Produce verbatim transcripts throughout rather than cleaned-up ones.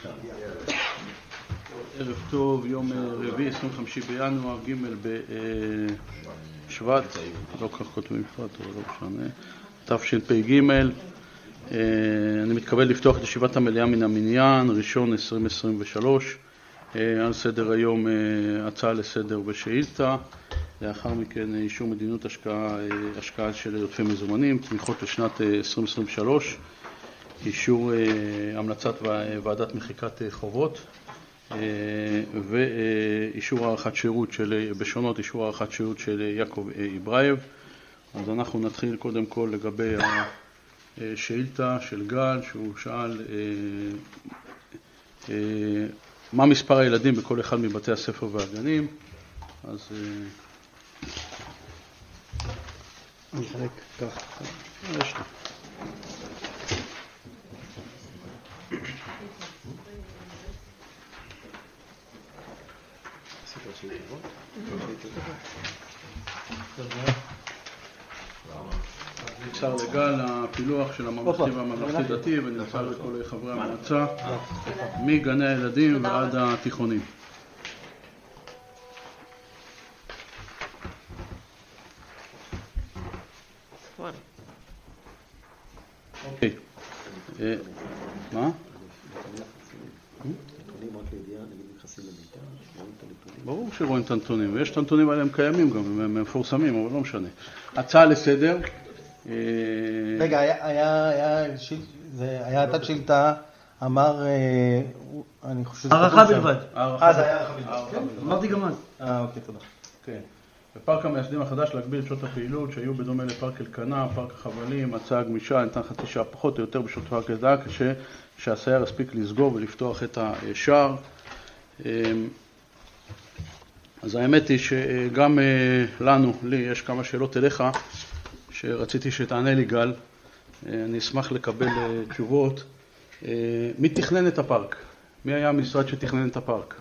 ערב טוב, יום רביעי, עשרים וחמישה בינואר, ג' בשבט, לא כך כותבים שבט, אבל לא משנה, תשפ"ג. אני מתכבד לפתוח את ישיבת המליאה מן המניין, ראשון עשרים עשרים ושלוש, על סדר היום הצעה לסדר ושאילתה, לאחר מכן אישור מדיניות השקעה, השקעה של עודפי מזומנים, תמיכות לשנת עשרים עשרים ושלוש, אישור המלצת ועדת מחיקת חובות, ואישור הערכת שירות של, בשונות אישור הערכת שירות של יעקב איברייב. אז אנחנו נתחיל קודם כל לגבי השאילתה של גל, שהוא שאל מה מספר הילדים בכל אחד מבתי הספר והגנים. אז אני חלק ככה, יש לי. נמסר לגל הפילוח של הממלכתי והממלכתי דתי, ונמסר לכל חברי המועצה מגני הילדים ועד התיכונים. אוקיי. מה? ברור שרואים את הנתונים, ויש את הנתונים האלה, הם קיימים גם, הם מפורסמים, אבל לא משנה. הצעה לסדר. רגע, היה הייתה שאילתה, אמר, אני חושב... הערכה בלבד. אה, זה היה הערכה בלבד. אמרתי גם אז. אה, אוקיי, תודה. כן. בפארק המייסדים החדש להגביל את שעות הפעילות שהיו בדומה לפארק אלקנה, פארק החבלים, הצעה גמישה, ניתן חצי שעה פחות או יותר בשעות פארק אלקנה, כשהסייר הספיק לסגור ולפתוח את השער. אז האמת היא שגם לנו, לי, יש כמה שאלות אליך, שרציתי שתענה לי גל. אני אשמח לקבל תשובות. מי תכנן את הפארק? מי היה המשרד שתכנן את הפארק?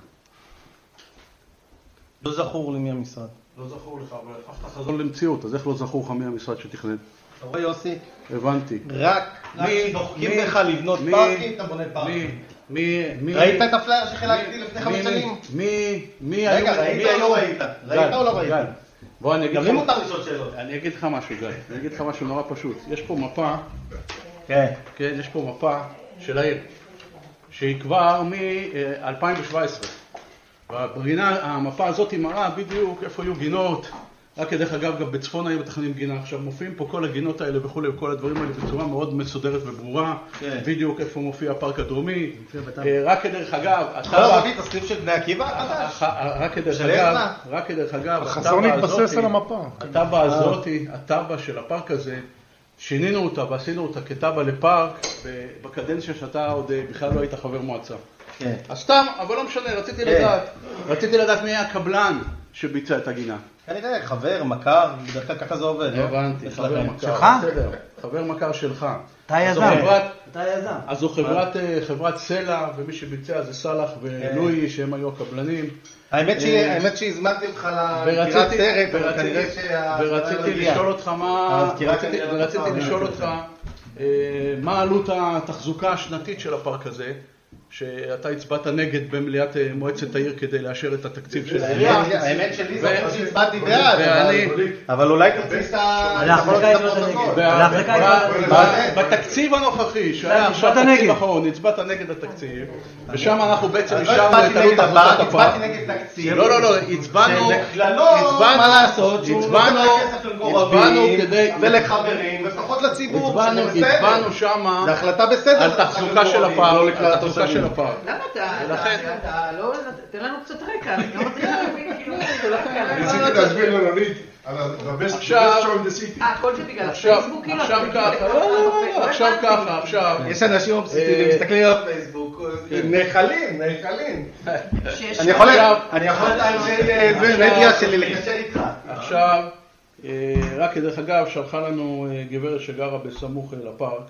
לא זכור לי מי המשרד. לא זכור לך, אבל הפכת חזור למציאות, אז איך לא זכור לך מי המשרד שתכנן? אתה רואה יוסי? הבנתי. רק כשדוחקים לך לבנות פארקים, אתה בונה פארקים. מי... ראית את הפלייר שחילקתי לפני חמש שנים? מי... מי... רגע, ראית או לא ראית? ראית או לא ראית? בוא אני אגיד לך... גם אם מותר לשאול שאלות. אני אגיד לך משהו, גיא. אני אגיד לך משהו נורא פשוט. יש פה מפה... כן. כן, יש פה מפה של העיר, שהיא כבר מ-אלפיים שבע עשרה. והברינה, המפה הזאת היא מראה בדיוק איפה היו גינות. רק כדרך אגב, גם בצפון העיר מתכננים גינה. עכשיו מופיעים פה כל הגינות האלה וכולי, וכל הדברים האלה בצורה מאוד מסודרת וברורה. בדיוק איפה מופיע הפארק הדרומי. רק כדרך אגב, אתה רבית הסניף של בני עקיבא? רק כדרך אגב, רק כדרך אגב, החסון התבסס על המפה. הטבע הזאת, הטבע של הפארק הזה, שינינו אותה ועשינו אותה כטבע לפארק, בקדנציה שאתה עוד בכלל לא היית חבר מועצה. אז סתם, אבל לא משנה, רציתי לדעת, רציתי לדעת מי היה הקבלן שביצע את הגינה. כנראה, חבר, מכר, בדרך כלל ככה זה עובד. הבנתי, חבר מכר. שלך? בסדר, חבר מכר שלך. אתה יזם. אתה יזם. אז זו חברת סלע, ומי שביצע זה סלח ולואי, שהם היו הקבלנים. האמת שהזמנתי אותך לקירת סרט, אבל כנראה שה... ורציתי לשאול אותך מה... ורציתי לשאול אותך מה עלות התחזוקה השנתית של הפארק הזה, שאתה הצבעת נגד במליאת מועצת העיר כדי לאשר את התקציב של העירייה. האמת שלי זה כמו שהצבעתי בעד, אבל אולי תציג את ה... בתקציב הנוכחי, שהיה עכשיו תקציב אחרון, הצבעת נגד התקציב, ושם אנחנו בעצם השארנו את עלות תחזוקת הפארק. הצבעתי נגד תקציב. לא, לא, לא, הצבענו... לכללות, מה לעשות, שהוא נותן כסף למקורבים, ולחברים, ופחות לציבור. הצבענו שם... זה החלטה בסדר. על תחזוקה של הפארק, על תחזוקה של הפארק. למה אתה, לא, תן לנו קצת רקע, אני לא מתחילה להבין, כאילו, זה לא קרה. רציתי להסביר ללונית על ה-best show in the city. אה, כל זה בגלל הפייסבוק, כאילו? עכשיו ככה, עכשיו ככה, עכשיו. יש אנשים אובססיביים, מסתכלים על פייסבוק, נחלים, נחלים. אני יכול את האנשי מדיה שלי לקשר איתך. עכשיו, רק כדרך אגב, שלחה לנו גברת שגרה בסמוך לפארק,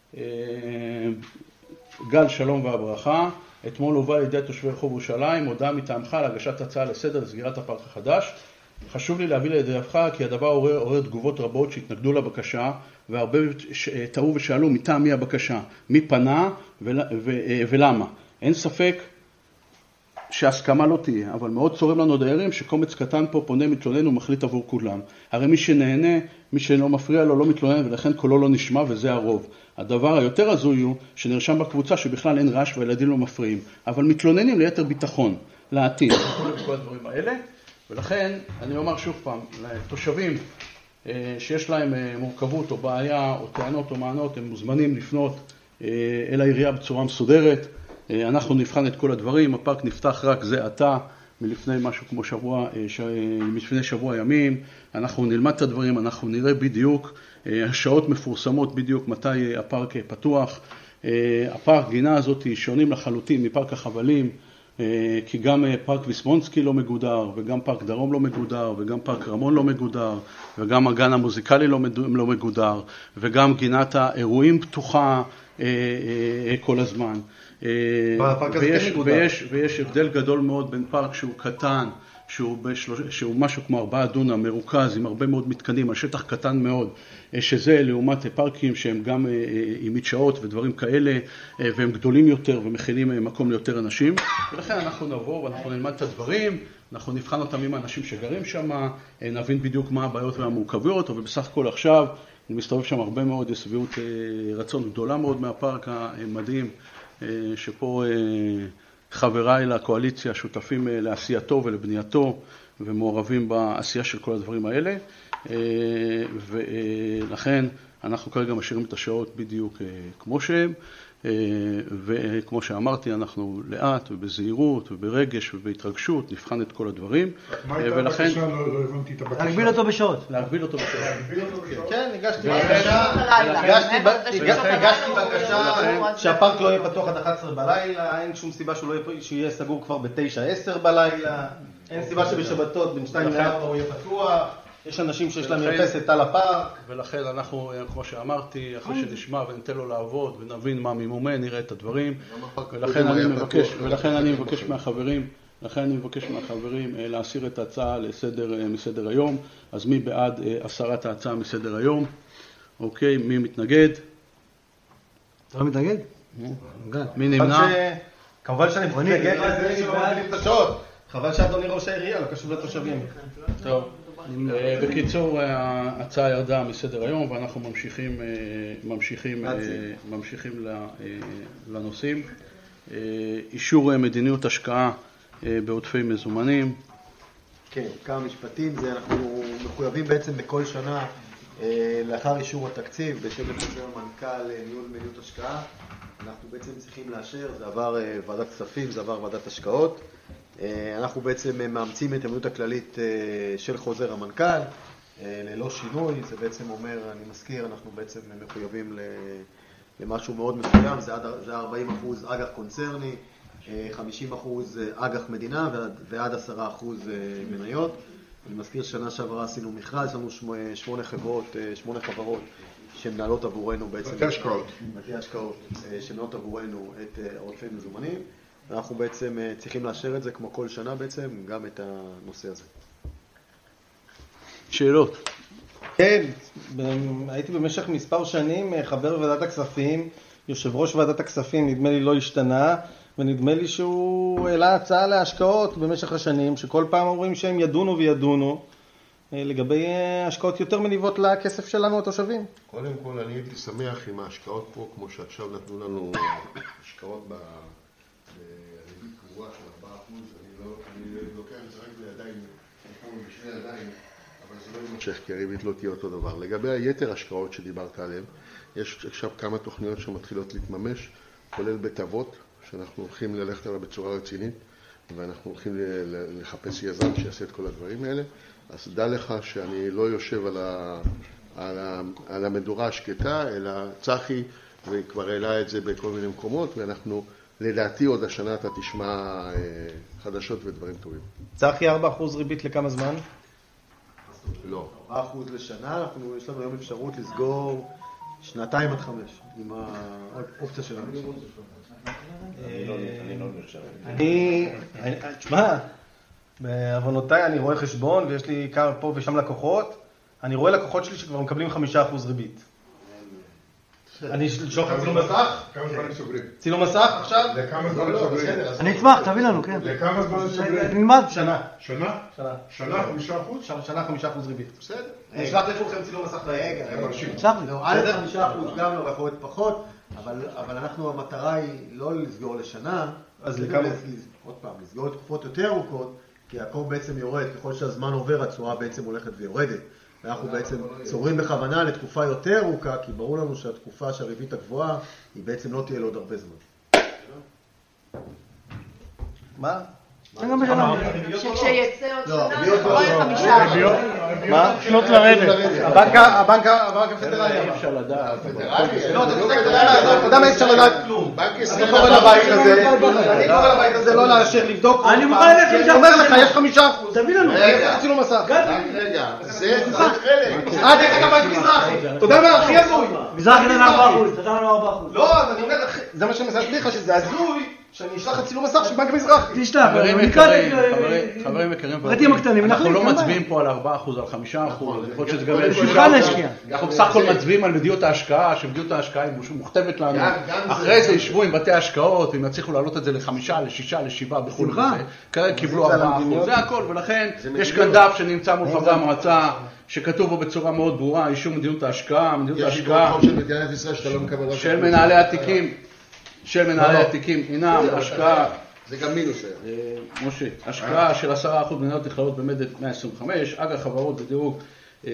גל שלום והברכה, אתמול הובא על ידי תושבי רחוב ירושלים, הודעה מטעמך להגשת הצעה לסדר לסגירת הפארק החדש. חשוב לי להביא לידיעתך כי הדבר עורר, עורר תגובות רבות שהתנגדו לבקשה, והרבה טעו ושאלו מטעם מי הבקשה, מי פנה ול, ו, ולמה. אין ספק שהסכמה לא תהיה, אבל מאוד צורם לנו דיירים שקומץ קטן פה פונה, מתלונן ומחליט עבור כולם. הרי מי שנהנה, מי שלא מפריע לו, לא מתלונן, ולכן קולו לא נשמע, וזה הרוב. הדבר היותר הזוי הוא שנרשם בקבוצה שבכלל אין רעש והילדים לא מפריעים, אבל מתלוננים ליתר ביטחון, לעתיד. כל הדברים האלה, ולכן אני אומר שוב פעם, לתושבים שיש להם מורכבות או בעיה או טענות או מענות, הם מוזמנים לפנות אל העירייה בצורה מסודרת. אנחנו נבחן את כל הדברים, הפארק נפתח רק זה עתה, מלפני משהו כמו שבוע, ש... מלפני שבוע ימים, אנחנו נלמד את הדברים, אנחנו נראה בדיוק, השעות מפורסמות בדיוק מתי הפארק פתוח. הפארק, גינה הזאת, שונים לחלוטין מפארק החבלים, כי גם פארק ויסמונסקי לא מגודר, וגם פארק דרום לא מגודר, וגם פארק רמון לא מגודר, וגם הגן המוזיקלי לא מגודר, וגם גינת האירועים פתוחה כל הזמן. ויש, ויש, ויש הבדל גדול מאוד בין פארק שהוא קטן, שהוא, בשלוש, שהוא משהו כמו ארבעה דונם, מרוכז, עם הרבה מאוד מתקנים, על שטח קטן מאוד, שזה לעומת פארקים שהם גם עם מדשאות ודברים כאלה, והם גדולים יותר ומכילים מקום ליותר אנשים. ולכן אנחנו נבוא ואנחנו נלמד את הדברים, אנחנו נבחן אותם עם האנשים שגרים שם, נבין בדיוק מה הבעיות והמורכבויות, ובסך הכל עכשיו, אני מסתובב שם הרבה מאוד, יש סביבות רצון גדולה מאוד מהפארק המדהים, שפה חבריי לקואליציה שותפים לעשייתו ולבנייתו ומעורבים בעשייה של כל הדברים האלה, ולכן אנחנו כרגע משאירים את השעות בדיוק כמו שהם, וכמו שאמרתי, אנחנו לאט ובזהירות וברגש ובהתרגשות נבחן את כל הדברים. מה הייתה הבקשה? לא הבנתי את הבקשה. להגביל אותו בשעות. להגביל אותו בשעות. כן, הגשתי בקשה, הגשתי בקשה שהפארק לא יהיה פתוח עד אחת עשרה בלילה, אין שום סיבה שהוא יהיה סגור כבר ב-תשע עשר בלילה, אין סיבה שבשבתות בין שתיים לארבע הוא יהיה פתוח. יש אנשים שיש להם מרפסת על הפארק. ולכן אנחנו, כמו שאמרתי, אחרי שנשמע וניתן לו לעבוד ונבין מה ממומן, נראה את הדברים. ולכן אני מבקש, ולכן אני מבקש מהחברים, לכן אני מבקש מהחברים להסיר את ההצעה לסדר, מסדר היום. אז מי בעד הסרת ההצעה מסדר היום? אוקיי, מי מתנגד? אתה לא מתנגד? מי נמנע? כמובן שאני מתנגד לזה שלא מגבילים את השעות. חבל שאדוני ראש העירייה, לא קשור לתושבים. טוב. בקיצור, ההצעה ירדה מסדר היום ואנחנו ממשיכים, ממשיכים, ממשיכים לנושאים. אישור מדיניות השקעה בעודפי מזומנים. כן, כמה משפטים. זה אנחנו מחויבים בעצם בכל שנה לאחר אישור התקציב בשם חוזר המנכ"ל ניהול מדיניות השקעה. אנחנו בעצם צריכים לאשר, זה עבר ועדת כספים, זה עבר ועדת השקעות. אנחנו בעצם מאמצים את המדיניות הכללית של חוזר המנכ"ל ללא שינוי. זה בעצם אומר, אני מזכיר, אנחנו בעצם מחויבים למשהו מאוד מסוים, זה ארבעים אחוז אג"ח קונצרני, חמישים אחוז אג"ח מדינה ועד עשרה אחוז מניות. אני מזכיר ששנה שעברה עשינו מכרז, יש לנו שמונה חברות, שמונה חברות שמנהלות עבורנו בעצם בתי השקעות. בתי השקעות שמנהלות עבורנו את עודפי מזומנים. אנחנו בעצם צריכים לאשר את זה כמו כל שנה בעצם, גם את הנושא הזה. שאלות? כן, הייתי במשך מספר שנים חבר ועדת הכספים, יושב ראש ועדת הכספים, נדמה לי לא השתנה, ונדמה לי שהוא העלה הצעה להשקעות במשך השנים, שכל פעם אומרים שהם ידונו וידונו, לגבי השקעות יותר מניבות לכסף שלנו התושבים. קודם כל אני הייתי שמח עם ההשקעות פה, כמו שעכשיו נתנו לנו השקעות ב... בריבית קבועה של ארבעה אחוז, אני לוקח את זה רק לידיים, בשני ידיים, אבל זה לא יימשך, כי הריבית לא תהיה אותו דבר. לגבי היתר השקעות שדיברת עליהן, יש עכשיו כמה תוכניות שמתחילות להתממש, כולל בית אבות, שאנחנו הולכים ללכת עליו בצורה רצינית, ואנחנו הולכים לחפש יזם שיעשה את כל הדברים האלה. אז דע לך שאני לא יושב על, ה, על, ה, על המדורה השקטה, אלא צחי, וכבר העלה את זה בכל מיני מקומות, ואנחנו לדעתי עוד השנה אתה תשמע חדשות ודברים טובים. צחי, ארבעה אחוז ריבית לכמה זמן? לא. ארבעה אחוז לשנה, אנחנו, יש לנו היום אפשרות לסגור שנתיים עד חמש, עם האופציה שלנו. אני, תשמע, בעוונותיי אני רואה חשבון ויש לי כמה פה ושם לקוחות, אני רואה לקוחות שלי שכבר מקבלים חמישה אחוז ריבית. אני אשלוח לך צילום מסך? כמה זמן הם סוגרים? צילום מסך עכשיו? לכמה זמן הם סוגרים? אני אשמח, תביא לנו, כן. לכמה זמן הם סוגרים? נלמד. שנה. שנה? שנה. שנה, חמישה אחוז? שנה חמישה אחוז ריבית. בסדר. אני אשלח לכולכם צילום מסך. רגע, הם מרשים. שלח לי. לא, א' חמישה אחוז גם לא, יכול להיות פחות, אבל אבל אנחנו, המטרה היא לא לסגור לשנה, אז לכמה? עוד פעם, לסגור לתקופות יותר ארוכות, כי הקור בעצם יורד, ככל שהזמן עובר, התשואה בעצם הולכת ויורדת. ואנחנו בעצם צוברים בכוונה לתקופה יותר ארוכה, כי ברור לנו שהתקופה שהריבית הגבוהה, היא בעצם לא תהיה לעוד הרבה זמן. מה? שכשיצא עוד לא, שנה, ריביות זה רואה לא- חמישה. מה? מתחילות לרדת. הבנק הבנק הבנק הפדרלי. אי אפשר לדעת. לא, אתה צודק, אתה יודע מה אי אפשר לדעת כלום. אני קורא לבית הזה, אני קורא לבית הזה לא לאשר לבדוק. אני מוכן ללכת אני אומר לך, יש חמישה אחוז. תביא לנו. רגע, צילום מסך. רגע, זה חלק. אה, דרך אגב, יש מזרחי. אתה יודע מה הכי הזוי? מזרח נתן ארבעה אחוז, נתן לנו ארבעה אחוז. לא, אז אני אומר לך, זה מה שאני מנסה להסביר לך, שזה הזוי, שאני אשלח את צילום מסך של בנק מזרחי. תשלח. חברים יקרים, חברים- חברים יקרים, פרטים הקטנים, אנחנו נחליט, לא אין בעיה. מצביעים פה על ארבעה אחוז, על חמישה אחוז, יכול להיות שזה גם יהיה בשבילך שישה להשקיע. אחוז. אנחנו בסך הכל מצביעים על מדיניות ההשקעה, שמדיניות ההשקעה היא מוכתבת לנו. גם- גם אחרי זה- זה ישבו עם בתי ההשקעות, אם יצליחו להעלות את זה לחמישה, לשישה, לשבעה וכו'. בשמחה. וזה. כרגע קיבלו ארבעה אחוז, זה הכל, ולכן יש כאן דף שנמצא מול חברי המועצה, שכתוב בו בצורה מאוד ברורה, אישור מדיניות ההשקעה, מדיניות יש איגרות ההשקעה חוב של מדינת ישראל שאתה לא מקבל רק... של מנהלי התיקים, של מנהלי התיקים, הינם השקעה. זה גם מינוס היה. אה, משה, השקעה של עשרה אחוז מניות נכללות במדד מאה עשרים וחמש, אג"ח חברות בדירוג אה,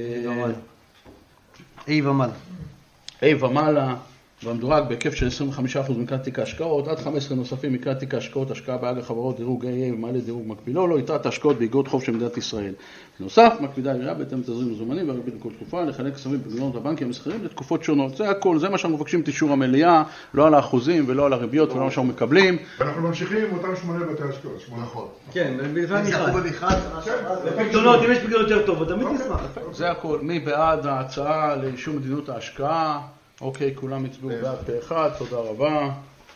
אי ומעלה. A ומעלה, במדורג בהיקף של עשרים וחמישה אחוז מכלל תיק ההשקעות, עד חמישה עשר נוספים מכלל תיק ההשקעות, השקעה באג"ח חברות דירוג A A ומעלה דירוג מקבילו, לא יתרת ההשקעות באיגרות חוב של מדינת ישראל. בנוסף, מקפידה העירייה בהתאם לתזרים מזומנים והריבית בכל תקופה, לחלק כספים בפיקדונות הבנקים המסחריים לתקופות שונות. זה הכל, זה מה שאנחנו מבקשים את אישור המליאה, לא על האחוזים ולא על הריביות ולא מה שאנחנו מקבלים. ואנחנו ממשיכים עם אותם שמונה בתי השקעות. שמונה. נכון. כן, לפעמים זכו מכרז. במכרז, פיקדונות, אם יש פיקדונות יותר טובות, תמיד נשמח. זה הכל. מי בעד ההצעה לאישור מדיניות ההשקעה? אוקיי, כולם הצביעו בעד פה אחד, תודה רבה.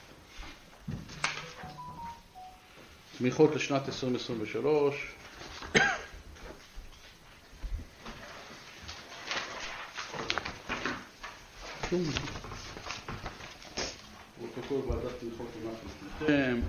תמיכות לשנת עשרים עשרים ושלוש. פרוטוקול ועדת תמיכות עונת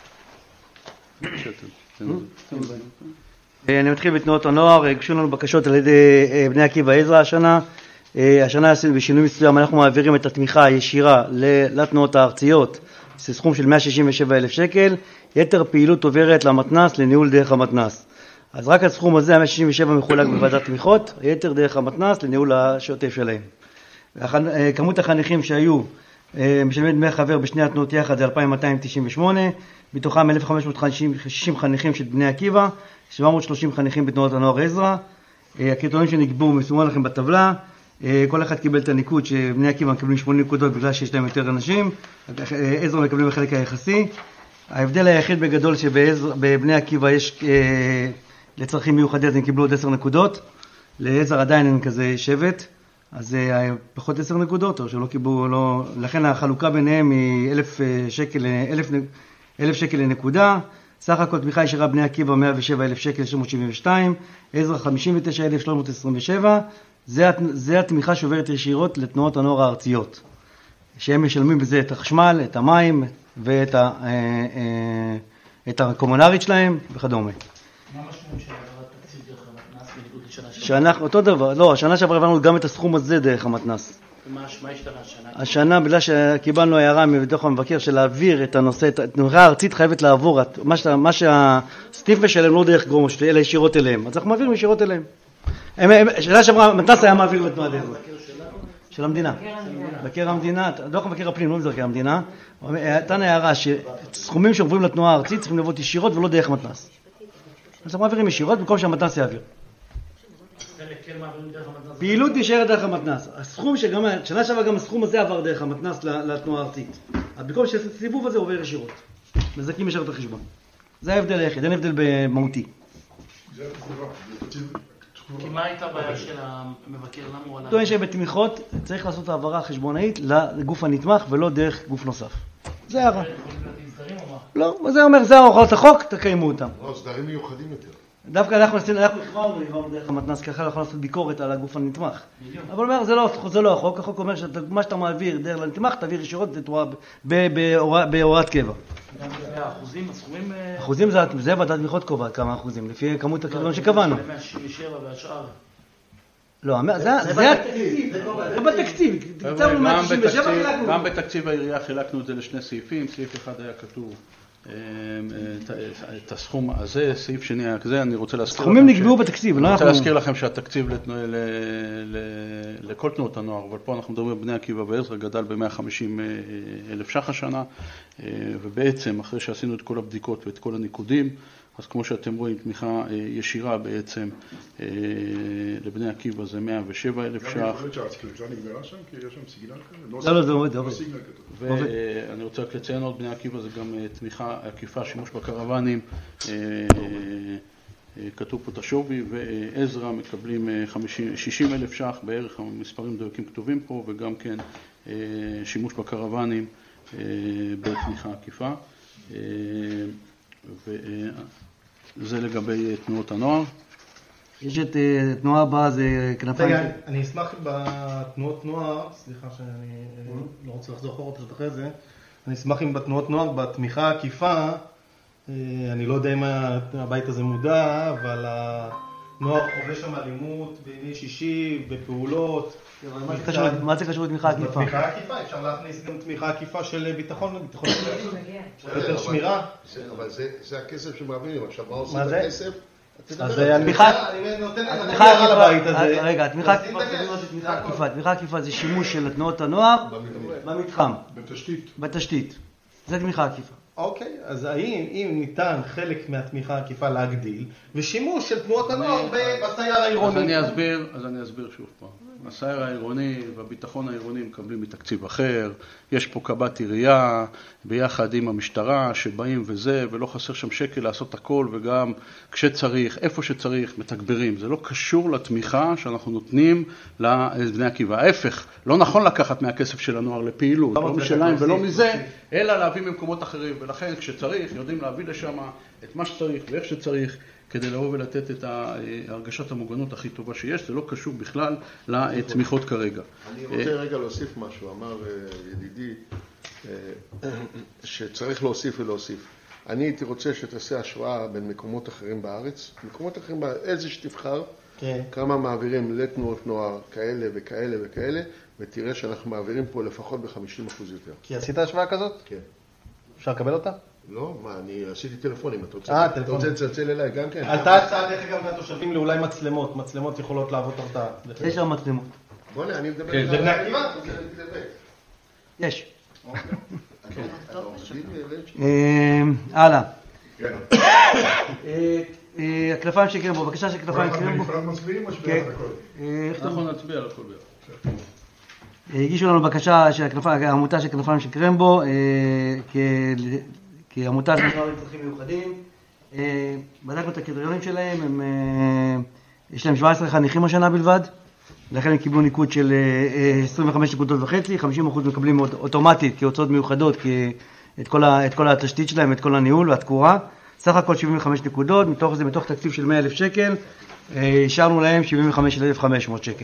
לפניכם. אני מתחיל בתנועות הנוער, הגשו לנו בקשות על ידי אה, בני עקיבא עזרא השנה. אה, השנה עשינו בשינוי מסוים, אנחנו מעבירים את התמיכה הישירה ל- לתנועות הארציות, זה סכום של מאה שישים ושבעה אלף שקל, יתר פעילות עוברת למתנ"ס לניהול דרך המתנ"ס. אז רק הסכום הזה, מאה שישים ושבע מחולק בוועדת תמיכות, היתר דרך המתנ"ס לניהול השוטף שלהם. והחנ- אה, כמות החניכים שהיו אה, משלמים דמי חבר בשני התנועות יחד זה אלפיים מאתיים תשעים ושמונה, מתוכם אלף חמש מאות ושישים חניכים של בני עקיבא, שבע מאות ושלושים חניכים בתנועות הנוער עזרא. הקריטריונים שנקבעו מסומן לכם בטבלה, כל אחד קיבל את הניקוד שבני עקיבא מקבלים שמונים נקודות בגלל שיש להם יותר אנשים, עזרא מקבלים בחלק היחסי. ההבדל היחיד בגדול שבבני עקיבא יש לצרכים מיוחדים, אז הם קיבלו עוד עשר נקודות, לעזרא עדיין אין כזה שבט, אז פחות עשר נקודות, או שלא קיבלו, לא... לכן החלוקה ביניהם היא אלף שקל, אלף, אלף שקל לנקודה. סך הכל תמיכה ישירה בני עקיבא מאה ושבעה אלף שקל שבע מאות שבעים ושתיים, עזרא חמישים ותשעה אלף שלוש מאות עשרים ושבע, זה, זה התמיכה שעוברת ישירות לתנועות הנוער הארציות, שהם משלמים בזה את החשמל, את המים ואת ה, את הקומונרית שלהם וכדומה. מה המשמעות של העברת תקציב דרך המתנ"ס בניגוד לשנה שעברה? שאנחנו, אותו דבר, לא, השנה שעברה העברנו גם את הסכום הזה דרך המתנ"ס. ומה מה השתנה השנה? השנה, בגלל שקיבלנו הערה מדוח המבקר של להעביר את הנושא, את התנועה הארצית חייבת לעבור, מה, שה, מה שהסניף משלם לא דרך גרום, אלא ישירות אליהם, אז אנחנו מעבירים ישירות אליהם. השנה שעברה, המתנ"ס היה מעביר לתנועה דרך זה. של המדינה. מבקר המדינה, דוח מבקר הפנים, לא מבקר המדינה, נתן הערה שסכומים שעוברים לתנועה הארצית צריכים לבוא ישירות ולא דרך מתנ"ס. אז אנחנו מעבירים ישירות במקום שהמתנ"ס יעביר. פעילות נשארת דרך המתנ"ס. הסכום שגם, שנה שעברה גם הסכום הזה עבר דרך המתנ"ס לתנועה הארצית. אז במקום שהסיבוב הזה עובר ישירות. מזכים ישר את החשבון. זה ההבדל היחיד, אין הבדל במהותי. כי מה הייתה הבעיה של המבקר? למה הוא עלה? טוען שבתמיכות צריך לעשות העברה חשבונאית לגוף הנתמך ולא דרך גוף נוסף. זה הערה. יכולים להיות הסדרים או מה? לא, זה אומר, זה הוראות החוק, תקיימו אותם. לא, סדרים מיוחדים יותר. דווקא אנחנו עשינו, אנחנו החמרנו, העברנו דרך המתנ"ס, ככה אנחנו לעשות ביקורת על הגוף הנתמך. אבל אומר, זה לא, זה לא החוק, החוק אומר שמה שאתה מעביר דרך הנתמך, תעביר ישירות בהוראת קבע. האחוזים, הסכומים... אחוזים זה ועדת תמיכות קובעת כמה אחוזים, לפי כמות הקריטריון שקבענו. מאה שישים ושבע והשאר. לא, זה התקציב, זה בתקציב. גם בתקציב העירייה חילקנו את זה לשני סעיפים, סעיף אחד היה כתוב את הסכום הזה, סעיף שני היה כזה, אני רוצה להזכיר לכם... סכומים נקבעו בתקציב, אני רוצה להזכיר לכם שהתקציב לכל תנועות הנוער, אבל פה אנחנו מדברים בני עקיבא ועזרא, גדל ב-מאה וחמישים אלף ש"ח השנה, ובעצם אחרי שעשינו את כל הבדיקות ואת כל הניקודים, אז כמו שאתם רואים, תמיכה ישירה בעצם לבני עקיבא זה מאה ושבע אלף ש"ח. גם יכול להיות שהסקלטה נגמרה שם, כי יש שם סיגנל כזה? לא, לא, זה עובד, זה עובד. ואני רוצה רק לציין עוד, בני עקיבא זה גם תמיכה עקיפה, שימוש בקרוונים, כתוב פה את השווי, ועזרא מקבלים שישים אלף ש"ח, בערך המספרים מדויקים כתובים פה, וגם כן שימוש בקרוונים בתמיכה עקיפה. וזה לגבי תנועות הנוער. יש את תנועה הבאה, זה כנפיים. אני אשמח בתנועות נוער, סליחה שאני לא רוצה לחזור אחורה פשוט אחרי זה, אני אשמח אם בתנועות נוער, בתמיכה העקיפה, אני לא יודע אם הבית הזה מודע, אבל הנוער חווה שם אלימות בימי שישי, בפעולות. מה זה קשור לתמיכה עקיפה? תמיכה עקיפה, אפשר להכניס גם תמיכה עקיפה של ביטחון, ביטחון יותר שמירה. אבל זה הכסף שמעבירים, עכשיו מה עושים בכסף? אז התמיכה, אני נותן לך על הבית הזה. רגע, התמיכה עקיפה, תמיכה עקיפה זה שימוש של תנועות הנוער במתחם. בתשתית. בתשתית. זה תמיכה עקיפה. אוקיי, אז האם אם ניתן חלק מהתמיכה העקיפה להגדיל, ושימוש של תנועות הנוער בסייר העירוני? אז אני אסביר, אז אני אסביר שוב פעם. הסייר העירוני והביטחון העירוני מקבלים מתקציב אחר, יש פה קב"ט עירייה ביחד עם המשטרה שבאים וזה, ולא חסר שם שקל לעשות הכל, וגם כשצריך, איפה שצריך, מתגברים. זה לא קשור לתמיכה שאנחנו נותנים לבני עקיבא. ההפך, לא נכון לקחת מהכסף של הנוער לפעילות, לא משלהם ולא מזה, אלא להביא ממקומות אחרים, ולכן כשצריך יודעים להביא לשם את מה שצריך ואיך שצריך, כדי לבוא ולתת את הרגשת המוגנות הכי טובה שיש, זה לא קשור בכלל לתמיכות כרגע. אני רוצה רגע להוסיף משהו, אמר ידידי שצריך להוסיף ולהוסיף. אני הייתי רוצה שתעשה השוואה בין מקומות אחרים בארץ, מקומות אחרים בארץ, איזה שתבחר, כמה מעבירים לתנועות נוער כאלה וכאלה וכאלה, ותראה שאנחנו מעבירים פה לפחות ב-חמישים אחוז יותר. כי עשית השוואה כזאת? כן. אפשר לקבל אותה? לא, מה, אני עשיתי טלפונים, אתה רוצה, אתה רוצה לצלצל אליי גם כן? עלתה הצעה דרך גם מהתושבים לאולי מצלמות, מצלמות יכולות להוות הרתעה. יש שם מצלמות. בוא נה, אני מדבר. זה בני עקיבא? יש. הלאה. הכנפיים שקרמבו, בבקשה של כנפיים שקרמבו. אנחנו מצביעים או שביחד הכל? אנחנו נצביע על הכל ביחד. הגישו לנו בקשה של העמותה של כנפיים שקרמבו כעמותה של נוער עם צרכים מיוחדים. בדקנו את הקריטריונים שלהם, יש להם שבעה עשר חניכים השנה בלבד, לכן הם קיבלו ניקוד של עשרים וחמש נקודות וחצי, חמישים אחוז מקבלים אוטומטית כהוצאות מיוחדות, את כל התשתית שלהם, את כל הניהול והתקורה. סך הכל שבעים וחמש נקודות, מתוך זה, מתוך תקציב של מאה אלף שקל, השארנו להם שבעים וחמשת אלפים וחמש מאות שקל.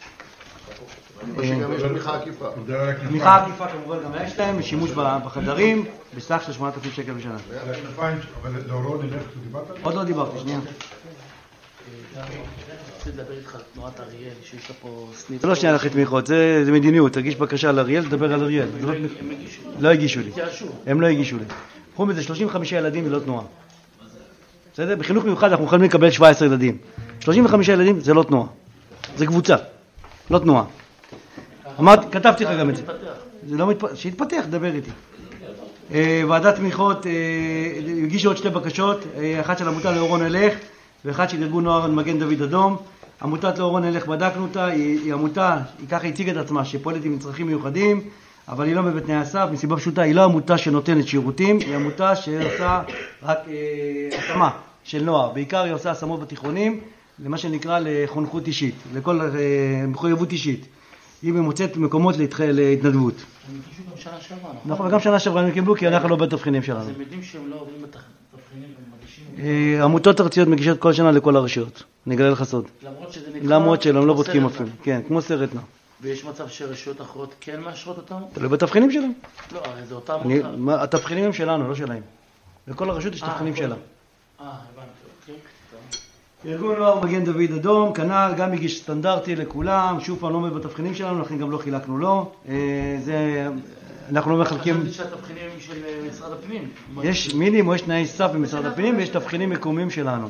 שגם יש תמיכה עקיפה. תמיכה עקיפה כמובן גם יש להם, שימוש בחדרים, בסך של שמונת אלפים שקל בשנה. אבל לאורון נלך, דיברת? עוד לא דיברתי, שנייה. אני רוצה לדבר איתך על תנועת אריאל, שיש לה פה סניף. זה לא שנייה לכי תמיכות, זה מדיניות, תגיש בקשה על אריאל, תדבר על אריאל. לא הגישו לי. הם לא הגישו לי. קחו מזה שלושים וחמישה ילדים ולא תנועה. בסדר? בחינוך מיוחד אנחנו יכולים לקבל שבעה עשר ילדים. שלושים וחמישה ילדים זה לא תנועה. זה קבוצה, לא תנועה. אמרתי, כתבתי לך גם את זה. זה לא מתפתח, שיתפתח, דבר איתי. ועדת תמיכות, הגישו עוד שתי בקשות, אחת של עמותת לאורון הלך, ואחת של ארגון נוער מגן דוד אדום. עמותת לאורון הלך, בדקנו אותה, היא עמותה, היא ככה הציגה את עצמה, שפועלת עם צרכים מיוחדים, אבל היא לא בתנאי הסף, מסיבה פשוטה, היא לא עמותה שנותנת שירותים, היא עמותה שעושה רק התאמה של נוער, בעיקר היא עושה השמות בתיכונים, למה שנקרא לחונכות אישית, לכל מחויבות אישית. היא ממוצאת מקומות להתנדבות. הם הגישו גם שנה שעברה, נכון? נכון, וגם שנה שעברה הם קיבלו, כי אנחנו לא בתבחינים שלנו. אז הם יודעים שהם לא עוברים בתבחינים, הם מגישים אה, עמותות ארציות מגישות כל שנה לכל הרשויות, אני אגלה לך סוד. למרות שזה נקרא... למרות שלא, הם לא כמו בודקים סרט אפילו. נע. כן, כמו סרט נע. ויש מצב שרשויות אחרות כן מאשרות אותם? תלוי בתבחינים שלהם. לא, הרי זה אותם אני- אותם. מה, התבחינים הם שלנו, לא שלהם. לכל הרשות יש אה, תבחינים הכל. שלה. אה, הבנתי, אוקיי. טוב. ארגון נוער מגן דוד אדום, כנ"ל, גם הגיש סטנדרטי לכולם, שוב פעם לא עומד בתבחינים שלנו, לכן גם לא חילקנו לו. אה, זה, אנחנו לא מחלקים, חשבתי שהתבחינים הם של אה, משרד הפנים. יש מינימום, יש תנאי סף במשרד הפנים ויש תבחינים מקומיים שלנו.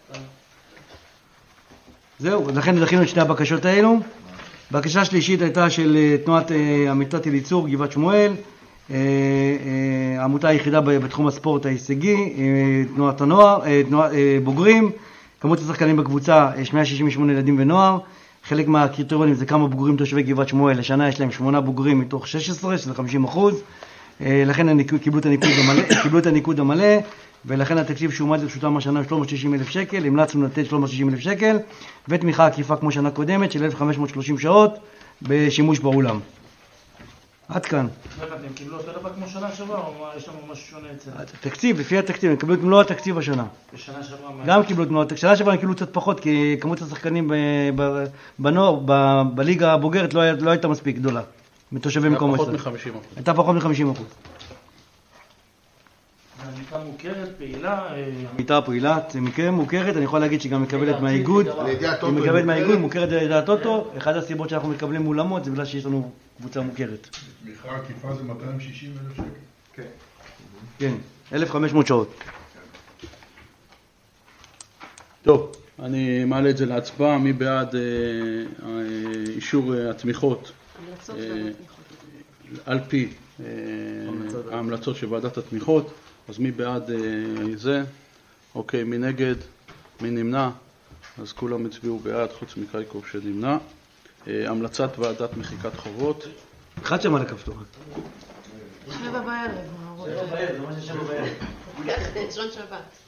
זהו, לכן דחינו את שני הבקשות האלו. בקשה שלישית הייתה של אה, תנועת אה, עמיתת אליצור, גבעת שמואל, אה, אה, העמותה היחידה ב- בתחום הספורט ההישגי, אה, תנועת הנוער, אה, תנועת, אה, בוגרים, כמות השחקנים בקבוצה יש מאה שישים ושמונה ילדים ונוער, חלק מהקריטריונים זה כמה בוגרים תושבי גבעת שמואל, לשנה יש להם שמונה בוגרים מתוך שש עשרה, שזה חמישים אחוז, אה, לכן הניקוד, קיבלו את הניקוד המלא, קיבלו את הניקוד המלא, ולכן התקציב שהועמד לרשותם השנה שלוש מאות שישים אלף שקל, המלצנו לתת שלוש מאות שישים אלף שקל, ותמיכה עקיפה כמו שנה קודמת של אלף וחמש מאות ושלושים שעות בשימוש באולם. עד כאן. לא הבנתי, הם קיבלו אותו דבר כמו שנה שעברה, או מה, יש לנו משהו שונה אצלנו? התקציב, לפי התקציב, הם קיבלו את מלוא התקציב השנה. בשנה שעברה מה? גם קיבלו את מלוא התקציב, שנה שעברה הם קיבלו קצת פחות, כי כמות השחקנים ב- ב- בנוער, ב- בליגה הבוגרת לא היה- לא הייתה מספיק גדולה, מתושבי מקום פחות ישראל. מ-חמישים אחוז. הייתה פחות מ-חמישים אחוז. עמותה מוכרת, פעילה, אה, עמיתה פעילה, זה מקרה מוכרת, אני יכול להגיד שהיא גם מקבלת מהאיגוד, על ידי היא הטוטו. מקבלת מהאיגוד, מוכרת. מוכרת על ידי הטוטו, אחת הסיבות שאנחנו מקבלים אולמות זה בגלל שיש לנו קבוצה מוכרת. תמיכה עקיפה זה מאתיים ושישים אלף שקל. כן. כן, אלף וחמש מאות שעות. טוב, אני מעלה את זה להצבעה, מי בעד אה, אה, אישור אה, התמיכות המלצות אה, של התמיכות. על פי אה, ההמלצות של ועדת התמיכות, אז מי בעד אה, זה? אוקיי, מי נגד? מי נמנע? אז כולם הצביעו בעד, חוץ מקייקוב שנמנע. אה, המלצת ועדת מחיקת חובות. אחד שם על הכפתור. שבע בערב, ההורות. זה מה ששם בערב. שעון שבת.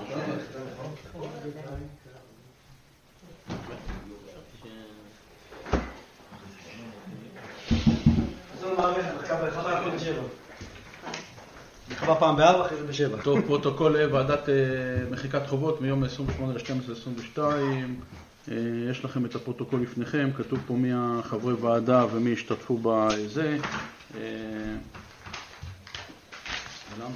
חווה פעם בארבע, אחרי זה בשבע. טוב, פרוטוקול אה, ועדת אה, מחיקת חובות מיום עשרים ושמונה לשתים עשרה עשרים ושתיים. אה, יש לכם את הפרוטוקול לפניכם, כתוב פה מי החברי ועדה ומי השתתפו בזה. אה, למה?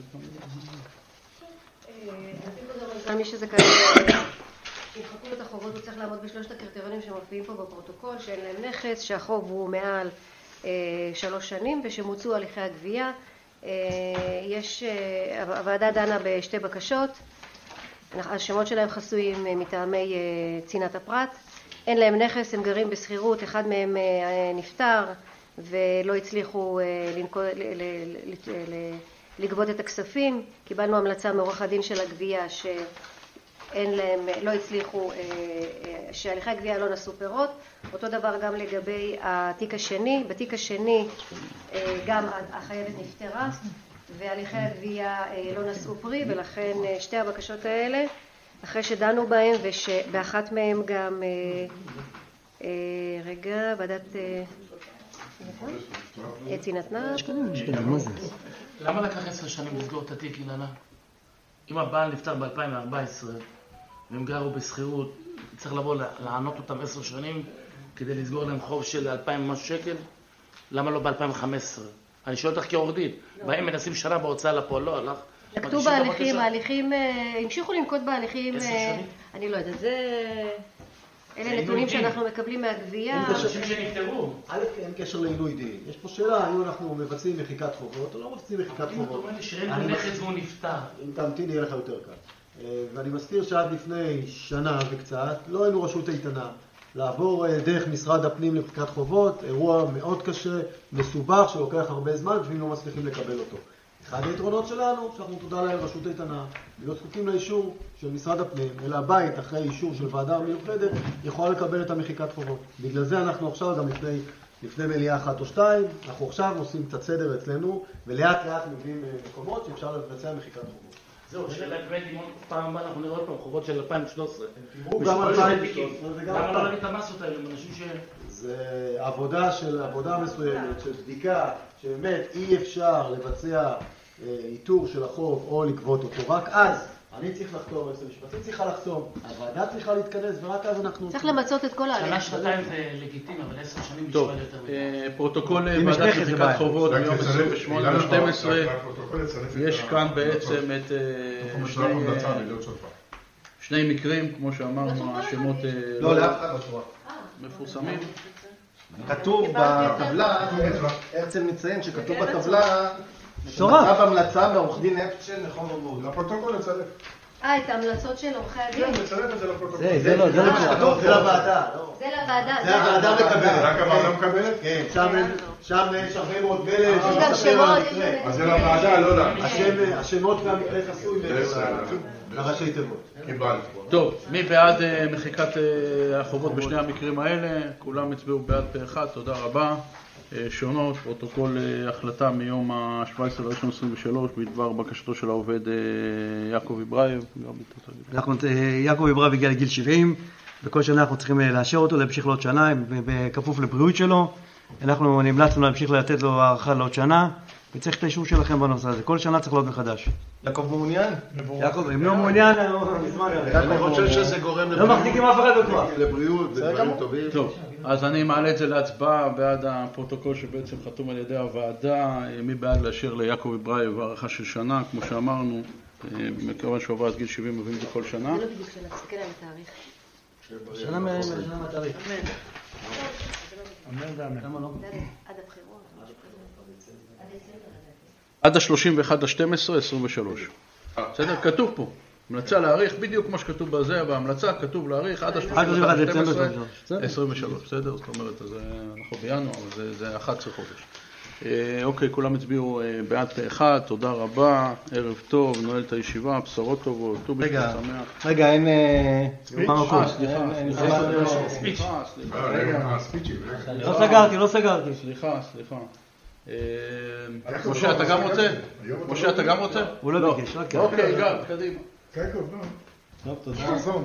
גם מי שזכאי שימחקו את החובות הוא צריך לעמוד בשלושת הקריטריונים שמופיעים פה בפרוטוקול, שאין להם נכס, שהחוב הוא מעל אה, שלוש שנים ושמוצאו הליכי הגבייה. אה, יש, אה, הוועדה דנה בשתי בקשות, השמות שלהם חסויים אה, מטעמי אה, צנעת הפרט. אין להם נכס, הם גרים בסחירות, אחד מהם אה, נפטר ולא הצליחו אה, לנקוד, ל, ל, ל, ל, לגבות את הכספים. קיבלנו המלצה מעורך הדין של הגבייה שאין להם, לא הצליחו, שהליכי הגבייה לא נשאו פירות. אותו דבר גם לגבי התיק השני. בתיק השני גם החייבת נפטרה והליכי הגבייה לא נשאו פרי, ולכן שתי הבקשות האלה, אחרי שדנו בהם ובאחת מהם גם, רגע, ועדת צנעת הפרט. למה לקח עשר שנים לסגור את התיק, אילנה? אם הבעל נפטר ב-אלפיים וארבע עשרה והם גרו בסחירות, צריך לבוא לענות אותם עשר שנים כדי לסגור להם חוב של אלפיים ומשהו שקל? למה לא ב-אלפיים וחמש עשרה? אני שואל אותך כעורך דין, באים מנסים שנה בהוצאה לפועל, לא הלך. נקטו בהליכים, ההליכים, המשיכו לנקוט בהליכים, עשר שנים? אני לא יודעת, זה... אלה נתונים שאנחנו מקבלים מהגבייה. אנשים שנפטרו. א', אין קשר לעינוי דין. יש פה שאלה, האם אנחנו מבצעים מחיקת חובות או לא מבצעים מחיקת אם אתה חובות. אומר לי שאין לו נכס והוא נפטר. אם תמתין יהיה לך יותר קל. ואני מזכיר שעד לפני שנה וקצת לא היינו רשות איתנה. לעבור דרך משרד הפנים למחיקת חובות, אירוע מאוד קשה, מסובך, שלוקח הרבה זמן, ואם לא מצליחים לקבל אותו. אחד היתרונות שלנו, שאנחנו תודה להם רשות איתנה, להיות זקוקים לאישור של משרד הפנים, אלא הבית אחרי אישור של ועדה מיוחדת, יכול לקבל את המחיקת חובות. בגלל זה אנחנו עכשיו גם לפני, לפני מליאה אחת או שתיים, אנחנו עכשיו עושים קצת סדר אצלנו, ולאט לאט מביאים מקומות שאפשר לבצע מחיקת חובות. זהו, שאלה באמת, אם פעם הבאה אנחנו נראה פה חובות של אלפיים ושלוש עשרה. תראו גם אלפיים ושלוש עשרה וגם למה לא אלפיים. להביא את המסות האלה, הם אנשים ש... זה עבודה של עבודה מסוימת, של בדיקה, שבאמת אי אפשר לבצע איתור של החוב או לגבות אותו. רק אז אני צריך לחתום, היועצת המשפטית צריכה לחתום, הוועדה צריכה להתכנס, ורק אז אנחנו... צריך למצות את כל ההליך. שנה, שנתיים זה לגיטימי, אבל עשר שנים נשמע טוב, יותר מדי. אה, פרוטוקול ועדת מחיקת חובות מיום עשרים ושמונה לשתים עשרה, יש כאן בעצם את אה, שני, אה, שני מקרים, כמו שאמרנו, השמות אה, לא, לאף אחד בשורה. מפורסמים. כתוב בטבלה, הרצל מציין שכתוב בטבלה, מצורף. שכתב המלצה מעורך דין אפשטיין נכון מאוד. לפרוטוקול לצלף. אה, את ההמלצות של עורכי הדין? כן, לצלף את זה לפרוטוקול. זה, זה לא, זה לא מצורף. זה לוועדה, לא. זה לוועדה. זה הוועדה מקבלת. רק הוועדה מקבלת? כן, שם יש הרבה מאוד מלל גם שמספר על שמות, המקרה. אז זה לוועדה, לא לה. השם- השמות והמקרה חסוי לראשי תיבות. קיבלת. טוב, מי בעד אה, מחיקת אה, החובות בשני המקרים האלה? כולם הצביעו בעד פה אחד, תודה רבה. אה, שונות, פרוטוקול אה, החלטה מיום ה-שבעה עשר לראשון עשרים ושלוש בדבר בקשתו של העובד אה, יעקב איברייב. אנחנו, יעקב איברייב הגיע לגיל שבעים, וכל שנה אנחנו צריכים לאשר אותו, להמשיך לעוד שנה, בכפוף לבריאות שלו. אנחנו נמלצנו להמשיך לתת לו הערכה לעוד שנה, וצריך את האישור שלכם בנושא הזה. כל שנה צריך לעוד מחדש. יעקב מעוניין? יעקב, אם לא מעוניין, מזמן. אני חושב שזה גורם לא מחזיקים אף אחד בכוח. לבריאות ודברים טובים. טוב, אז אני מעלה את זה להצבעה בעד הפרוטוקול שבעצם חתום על ידי הוועדה. מי בעד לאשר ליעקב איברייב הערכה של שנה, כמו שאמרנו, מכיוון שהוא עבר עד גיל שבעים מביאים את זה כל שנה. זה לא בדיוק של להסתכל על התאריך. שנה מהתאריך. עד הבחירות. עד ה-שלושים ואחד לשתים עשרה עשרים ושלוש. בסדר? כתוב פה. המלצה להאריך, בדיוק כמו שכתוב בזה, בהמלצה כתוב להאריך עד ה-שלושים ואחד לשתים עשרה עשרים ושלוש. בסדר? זאת אומרת, אנחנו בינואר, זה אחד עשר חודש. אוקיי, כולם הצביעו בעד פה אחד, תודה רבה, ערב טוב, נועל את הישיבה, בשורות טובות, ט"ו בשבט שמח. רגע, אין... סליחה, סליחה, סליחה, לא סגרתי, לא סגרתי. סליחה, סליחה. משה, אתה גם רוצה? משה, אתה גם רוצה? הוא לא ביקש, רק ככה. אוקיי, גל, קדימה. טוב, תודה. חזון.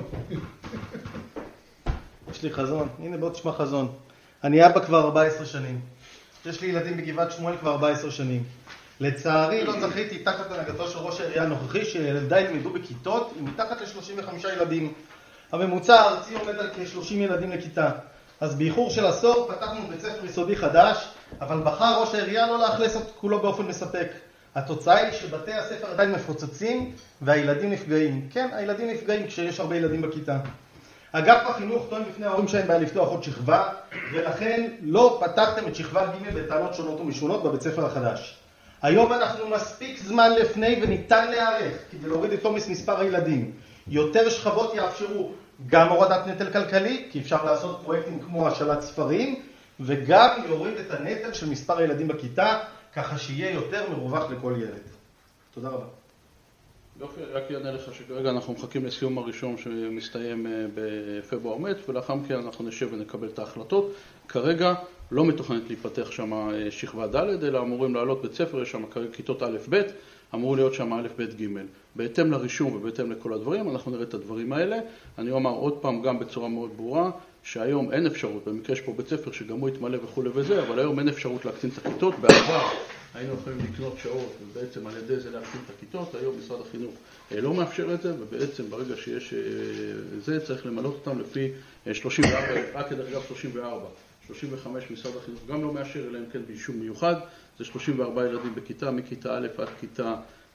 יש לי חזון. הנה, בוא תשמע חזון. אני אבא כבר ארבע עשרה שנים. יש לי ילדים בגבעת שמואל כבר ארבע עשרה שנים. לצערי לא זכיתי תחת הנהגתו של ראש העירייה הנוכחי שילדיי ילמדו בכיתות עם מתחת ל-שלושים וחמישה ילדים. הממוצע הארצי עומד על כ-שלושים ילדים לכיתה. אז באיחור של עשור פתחנו בית ספר יסודי חדש, אבל בחר ראש העירייה לא לאכלס את כולו באופן מספק. התוצאה היא שבתי הספר עדיין מפוצצים והילדים נפגעים. כן, הילדים נפגעים כשיש הרבה ילדים בכיתה. אגף החינוך טוען בפני ההורים שאין בעיה לפתוח עוד שכבה, ולכן לא פתחתם את שכבה ג' בטענות שונות ומשונות בבית ספר החדש. היום אנחנו מספיק זמן לפני וניתן להיערך כדי להוריד את עומס מספר הילדים. יותר שכבות יאפשרו גם הורדת נטל כלכלי, כי אפשר לעשות פרויקטים כמו השאלת ספרים, וגם להוריד את הנטל של מספר הילדים בכיתה, ככה שיהיה יותר מרווח לכל ילד. תודה רבה. יופי, רק יענה לך שכרגע אנחנו מחכים לסיום הראשון שמסתיים בפברואר מרץ, ולאחר מכן אנחנו נשב ונקבל את ההחלטות. כרגע לא מתוכננת להיפתח שם שכבה ד', אלא אמורים לעלות בית ספר, יש שם כיתות א' ב', אמור להיות שם א' ב' ג'. בהתאם לרישום ובהתאם לכל הדברים, אנחנו נראה את הדברים האלה. אני אומר עוד פעם גם בצורה מאוד ברורה, שהיום אין אפשרות, במקרה יש פה בית ספר שגם הוא יתמלא וכו' וזה, אבל היום אין אפשרות להקטין את הכיתות. בעבר היינו יכולים לקנות שעות, ובעצם על ידי זה להקטין את הכיתות. היום משרד החינוך לא מאפשר את זה, ובעצם ברגע שיש זה, צריך למלא אותם לפי שלושים וארבע, רק כדרך אגב שלושים וארבע. שלושים וחמש משרד החינוך גם לא מאשר, אלא אם כן באישום מיוחד. זה שלושים וארבע ילדים בכיתה, מכיתה א' עד כיתה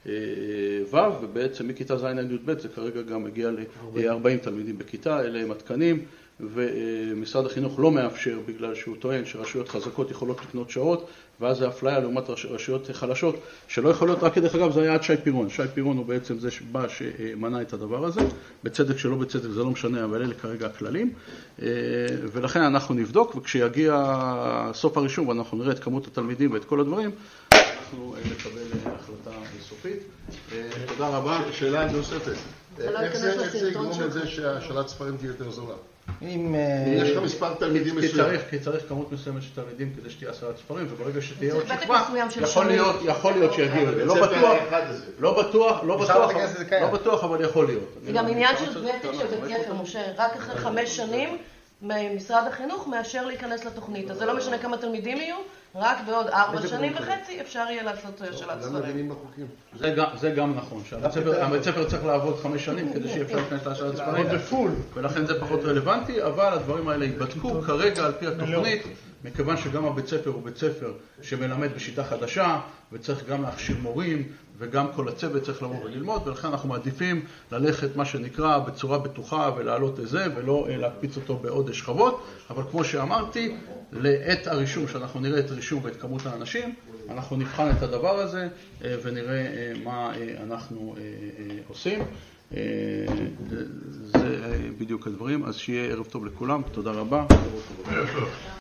ו', ובעצם מכיתה ז' עד י"ב זה כרגע גם מגיע ל-ארבעים תלמידים בכיתה, אלה הם התקנים, ומשרד החינוך לא מאפשר בגלל שהוא טוען שרשויות חזקות יכולות לקנות שעות, ואז זה אפליה לעומת רשויות חלשות שלא יכולות. רק כדרך אגב זה היה עד שי פירון, שי פירון הוא בעצם זה שבא שמנע את הדבר הזה, בצדק שלא בצדק זה לא משנה, אבל אלה כרגע הכללים, ולכן אנחנו נבדוק, וכשיגיע סוף הרישום ואנחנו נראה את כמות התלמידים ואת כל הדברים, אנחנו נקבל החלטה סופית. תודה רבה. שאלה נוספת, איך זה יגרום לזה שהשאלת ספרים תהיה יותר זולה? אם יש לך מספר תלמידים מסוים. כי צריך כמות מסוימת של תלמידים כדי שתהיה השאלת ספרים, וברגע שתהיה עוד שכבה, יכול להיות שיגיעו לזה. לא בטוח, לא בטוח, לא בטוח, לא בטוח, אבל יכול להיות. זה גם עניין של ותק של בית ספר, משה, רק אחרי חמש שנים משרד החינוך מאשר להיכנס לתוכנית. אז זה לא משנה כמה תלמידים יהיו, רק בעוד ארבע שנים וחצי אפשר יהיה לעשות השאלת ספרים. זה גם, זה גם נכון, שהבית ספר צריך לעבוד חמש שנים כדי שיהיה אפשר להכנס להשאלת ספרים, ולכן זה פחות רלוונטי, אבל הדברים האלה ייבדקו כרגע על פי התוכנית, מכיוון שגם הבית ספר הוא בית ספר שמלמד בשיטה חדשה, וצריך גם להכשיר מורים, וגם כל הצוות צריך לבוא וללמוד, ולכן אנחנו מעדיפים ללכת מה שנקרא בצורה בטוחה ולעלות לזה, ולא להקפיץ אותו בעוד שכבות, אבל כמו שאמרתי, לעת הרישום, שאנחנו נראה את הרישום ואת כמות האנשים, אנחנו נבחן את הדבר הזה ונראה מה אנחנו עושים. זה בדיוק הדברים, אז שיהיה ערב טוב לכולם, תודה רבה.